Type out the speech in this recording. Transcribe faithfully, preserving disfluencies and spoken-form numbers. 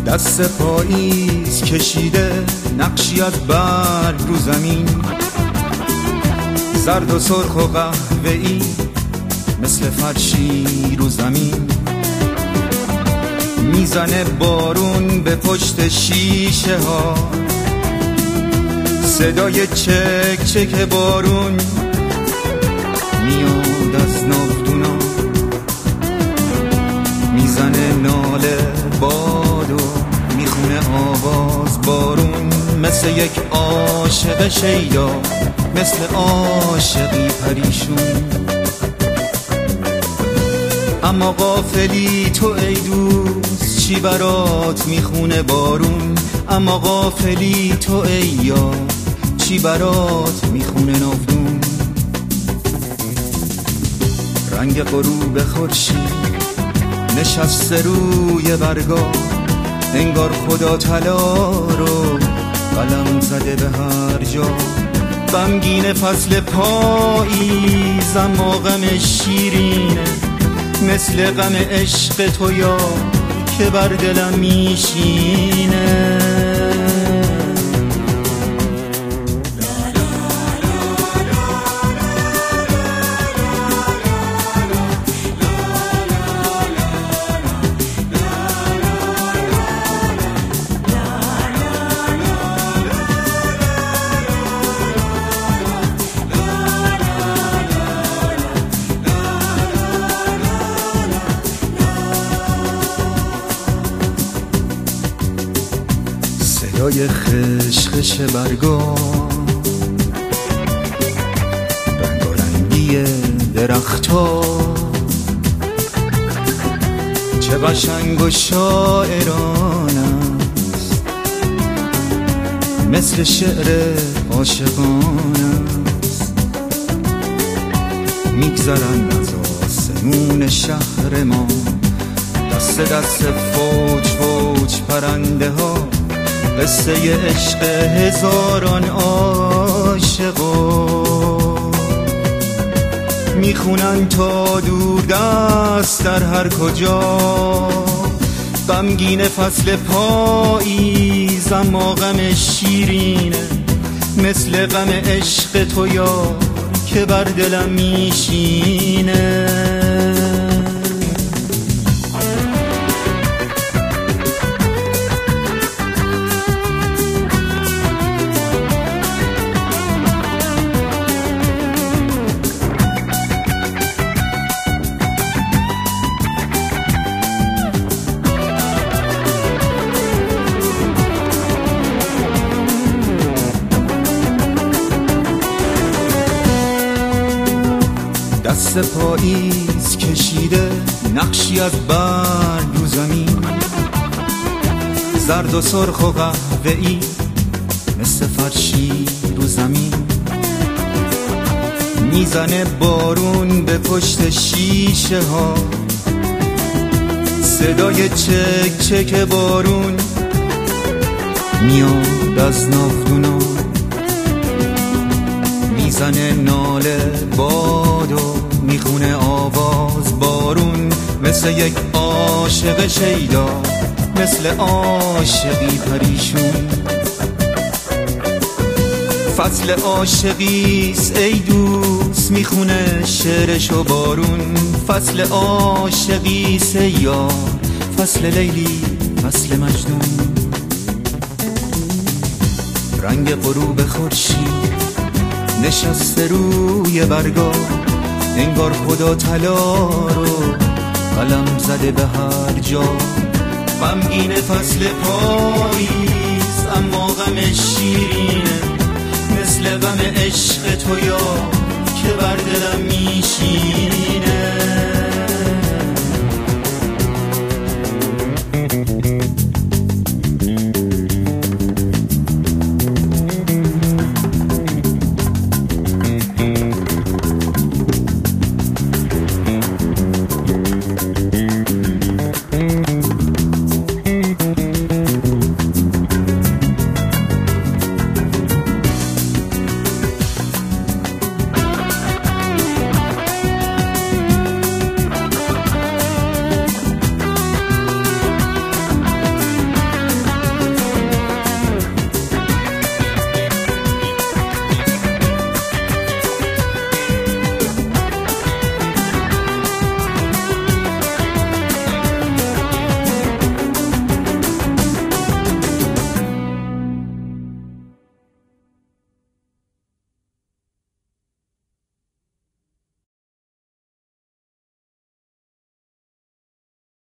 دست پاییز کشیده نقشی از برگ رو زمین، زرد و سرخ و قهوه‌ای مثل فرشی رو زمین. میزنه بارون به پشت شیشه ها، صدای چک چک بارون میاد از ناودونا. میزنه ناله باد و میخونه آواز بارون، مثل یک عاشق شیدا، مثل عاشقی پریشون. اما غافلی تو ای دوست، چی برات میخونه بارون؟ اما غافلی تو ای یار، چی برات میخونه ناودون؟ رنگ غروب خورشید نشسته روی برگا، انگار خدا طلا رو قلم زده به هر جا. غمگین فصل پاییز اما غم شیرینه، مثل غم عشق تو یار که بر دلم میشینه. صدای خشخش برگا، رنگارنگی درختا، چه قشنگ و شاعران است، مثل شعر عاشقان است. میگذرن از آسمون شهر ما، دست دست فوج فوج پرنده ها، قصه عشق هزاران عاشقا. میخونن تا دور دست در هر کجا، غمگین فصل پاییز اما غم شیرینه، مثل غم عشق تو یار که بر دلم میشینه. دست پاییز کشیده نقشی از برگ رو زمین، زرد و سرخ و قهوه‌ای مثل فرشی رو زمین. میزنه بارون به پشت شیشه ها، صدای چک چک بارون میاد از ناودونا. میزنه ناله باد و میخونه آواز بارون، مثل یک عاشق شیدا، مثل عاشقی پریشون. فصل عاشقیست ای دوست، میخونه شعرشو بارون. فصل عاشقیست ای یار، فصل لیلی، فصل مجنون. رنگ غروب خورشید نشسته روی برگا، انگار خدا طلا رو قلم زده به هر جا. غمگین فصل پاییز اما غم شیرینه، مثل غم عشق تو یار که بر دلم میشینه.